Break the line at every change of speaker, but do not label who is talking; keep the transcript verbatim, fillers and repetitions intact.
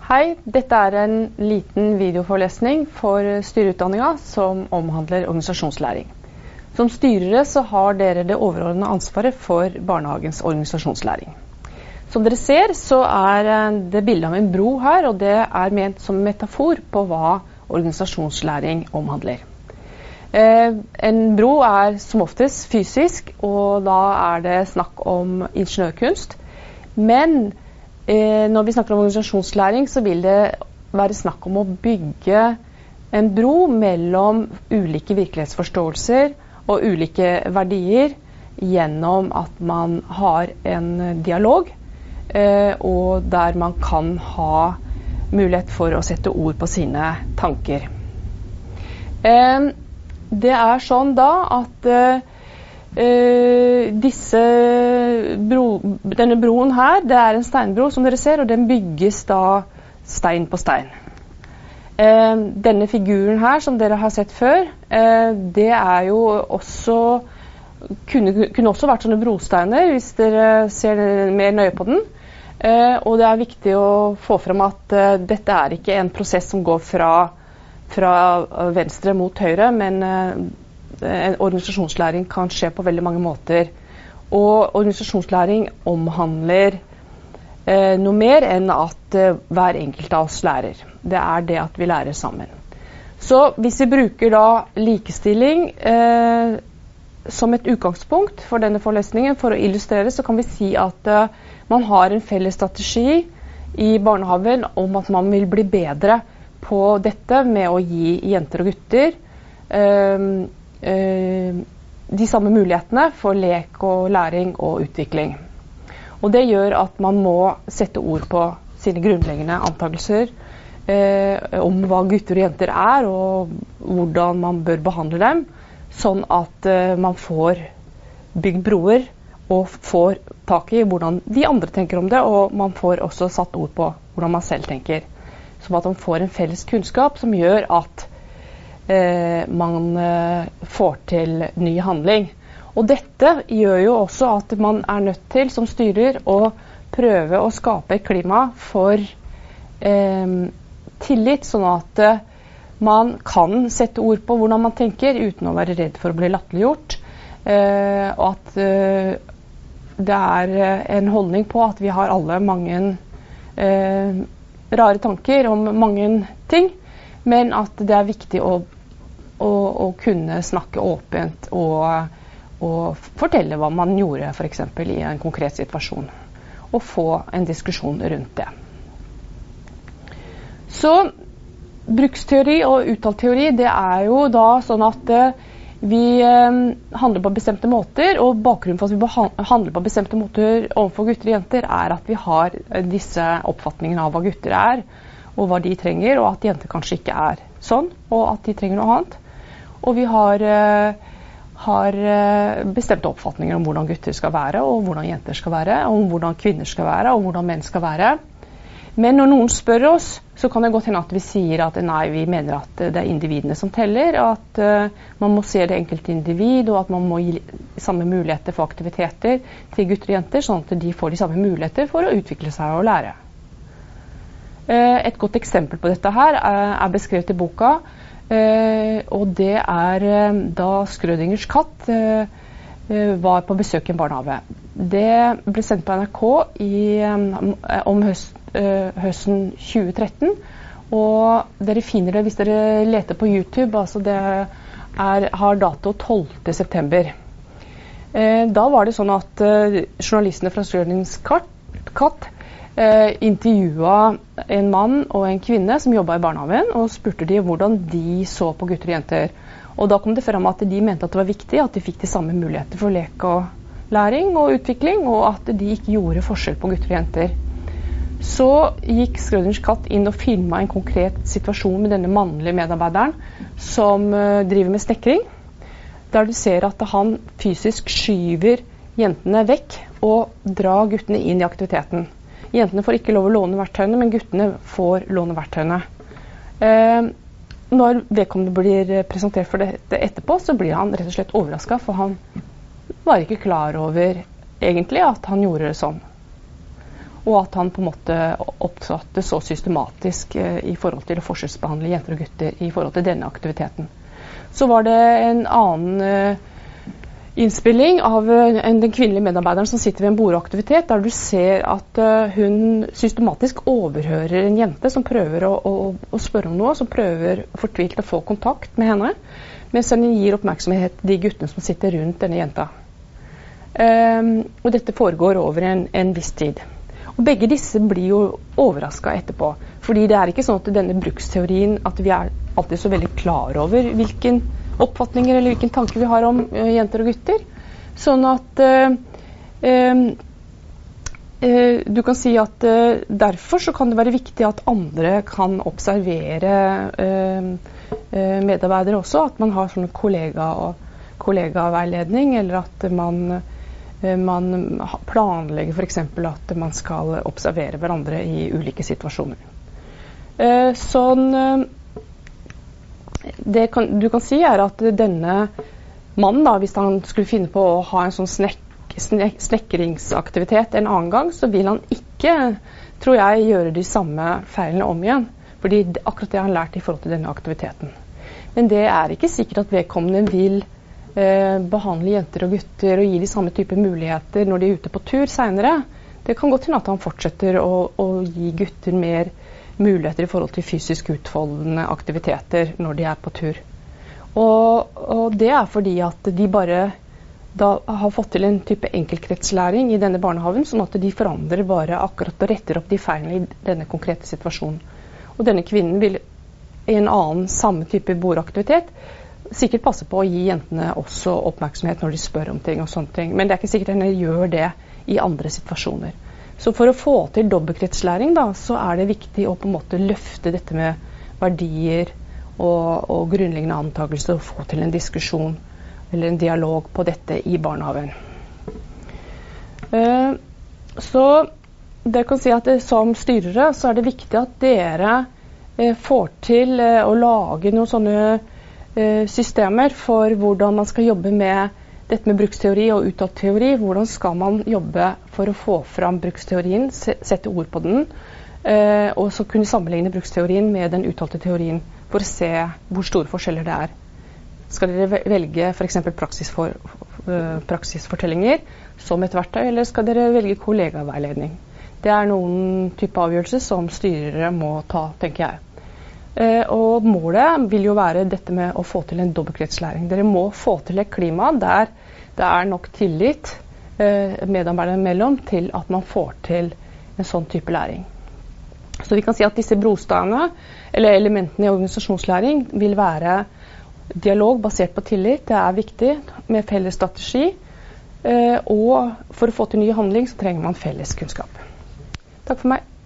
Hei, dette er en liten videoforelesning for styreutdanninga som omhandler organisasjonslæring. Som styrere så har dere det overordnede ansvaret for barnehagens organisasjonslæring. Som dere ser så er det bildet av en bro her, og det er ment som metafor på hva organisasjonslæring omhandler. Eh, en bro er som oftest fysisk, og da er det snakk om ingeniørkunst. Men eh, når vi snakker om organisasjonslæring, så vil det være snakk om å bygge en bro mellom ulike virkelighetsforståelser og ulike verdier gjennom at man har en dialog, eh, og der man kan ha mulighet for å sette ord på sine tanker. Eh, det er sånn da at eh, Uh, disse bro, denne broen her, det er en steinbro som dere ser, og den bygges da stein på stein. Uh, denne figuren her som dere har sett før, uh, det er jo også kunne, kunne også vært sånne brosteiner hvis dere ser mer nøye på den. Uh, og det er viktig å få frem at uh, dette er ikke en prosess som går fra, fra venstre mot høyre, men uh, en organisasjonslæring kan skje på veldig mange måter. Og organisasjonslæring omhandler eh, noe mer enn at eh, hver enkelt av oss lærer. Det er det at vi lærer sammen. Så hvis vi bruker da likestilling eh, som et utgangspunkt for denne forelesningen, for å illustrere, så kan vi si at eh, man har en felles strategi i barnehagen om at man vil bli bedre på dette med å gi jenter og gutter eh, de samme mulighetene for lek og læring og utvikling. Og det gjør at man må sette ord på sine grunnleggende antakelser eh, om hva gutter og jenter er, og hvordan man bør behandle dem, sånn at eh, man får bygd broer og får tak i hvordan de andre tenker om det, og man får også satt ord på hvordan man selv tenker. Sånn at man får en felles kunnskap som gjør at Eh, man eh, får til ny handling. Og dette gjør jo også at man er nødt til som styrer å prøve å skape et klima for eh, tillit, sånn at eh, man kan sette ord på hvordan man tenker uten å være redd for å bli latterliggjort, eh, og at eh, det er en holdning på at vi har alle mange eh, rare tanker om mange ting, men at det er viktig å Og, og kunne snakke åpent og, og fortelle hva man gjorde for eksempel i en konkret situasjon, og få en diskusjon rundt det. Så bruksteori og uttalteori, det er jo da sånn at eh, vi eh, handler på bestemte måter, og bakgrunnen for at vi handler på bestemte måter overfor gutter og jenter er at vi har disse oppfatningene av hva gutter er, og hva de trenger, og at jenter kanskje ikke er sånn, og at de trenger noe annet. Og vi har, uh, har uh, bestemte oppfatninger om hvordan gutter skal være, og hvordan jenter skal være, og om hvordan kvinner skal være, og hvordan menn skal være. Men når noen spør oss, så kan det godt hende at vi sier at nei, vi mener at det er individene som teller, at uh, man må se det enkelte individ, og at man må gi samme muligheter for aktiviteter til gutter og jenter, sånn at de får de samme muligheter for å utvikle seg og lære. Uh, et godt eksempel på dette her uh, er beskrevet i boka, Uh, og det er uh, da Schrödingers katt uh, uh, var på besøk i en barnehage. Det ble sendt på N R K i, um, om høst, uh, høsten tjue tretten, og dere finner det hvis dere leter på YouTube. Altså det er, har dato tolvte september. Uh, da var det sånn at uh, journalistene fra Schrödingers katt, katt Uh, intervjua en mann og en kvinne som jobbet i barnehagen, og spurte de hvordan de så på gutter og jenter. Og da kom det frem at de mente at det var viktig at de fikk de samme muligheter for lek og læring og utvikling, og at de ikke gjorde forskjell på gutter og jenter. Så gikk Schrödingers katt inn og filma en konkret situasjon med denne mannlige medarbeideren som uh, driver med snekring, der du ser at han fysisk skyver jentene vekk og drar guttene inn i aktiviteten. Jentene får ikke lov å låne verktøyene, men guttene får låne verktøyene. Eh, når vedkommende blir presentert for dette etterpå, så blir han rett og slett overrasket, for han var ikke klar over egentlig at han gjorde det sånn. og at han på en måte oppsatte så systematisk eh, i forhold til å forskjellsbehandle jenter og gutter i forhold til denne aktiviteten. Så var det en annen eh, innspilling av uh, den kvinnelige medarbeideren som sitter ved en bordaktivitet, der du ser at uh, hun systematisk overhører en jente som prøver å, å, å spørre om noe, som prøver fortvilt å få kontakt med henne, mens hun gir oppmerksomhet til de guttene som sitter rundt denne jenta. Um, og dette foregår over en, en viss tid. Og begge disse blir jo overrasket etterpå, fordi det er ikke sånn at denne bruksteorien at vi er alltid så veldig klar over hvilken oppfatninger eller hvilken tanke vi har om uh, jenter og gutter. Sånn at uh, um, uh, du kan si at uh, derfor så kan det være viktig at andre kan observere uh, uh, medarbeidere også, at man har sånne kollega og kollegaveiledning, eller at man man planlegger for eksempel at man skal observere hverandre i ulike situasjoner. Eh, sånn, det kan, du kan si er at denne mannen, da, hvis han skulle finne på å ha en sånn snek, snek, snekringsaktivitet en annen gang, så vil han ikke, tror jeg, gjøre de samme feilene om igjen. Fordi akkurat det har han lært i forhold til denne aktiviteten. Men det er ikke sikkert at vedkommende vil behandle jenter og gutter og gi de samme type muligheter når de er ute på tur senere. Det kan godt hende at han fortsetter å, å gi gutter mer muligheter i forhold til fysisk utfoldende aktiviteter når de er på tur. Og, og det er fordi at de bare da har fått til en type enkeltkretslæring i denne barnehaven, sånn at de forandrer bare akkurat og retter opp de feilene i denne konkrete situasjonen. Og denne kvinnen vil i en annen samme type bordaktivitet sikkert passe på å gi jentene også oppmerksomhet når de spør om ting og sånne ting. Men det er ikke sikkert henne gjør det i andre situasjoner. Så for å få til dobbeltkrettslæring da, så er det viktig å på en måte løfte dette med verdier og, og grunnleggende antakelser og få til en diskusjon eller en dialog på dette i barnehaven. Uh, så dere kan si at det, som styrere så er det viktig at dere uh, får til uh, å lage noen sånne systemer for hvordan man skal jobbe med dette med bruksteori og uttalt teori. Hvordan skal man jobbe for å få fram bruksteorien, sette ord på den, og så kunne sammenligne bruksteorien med den uttalte teorien for å se hvor store forskjeller det er. Skal dere velge for eksempel praksisfor, praksisfortellinger som et verktøy, eller skal dere velge kollegaveiledning? Det er noen type avgjørelser som styrere må ta, tenker jeg. Uh, og målet vil jo være dette med å få til en dobbeltkrettslæring. Dere må få til et klima der det er nok tillit uh, medarbeiderne mellom til at man får til en sånn type læring. Så vi kan si at disse brosteinene, eller elementene i organisasjonslæring, vil være dialog basert på tillit. Det er viktig med felles strategi, uh, og for å få til ny handling så trenger man felles kunnskap. Takk for meg.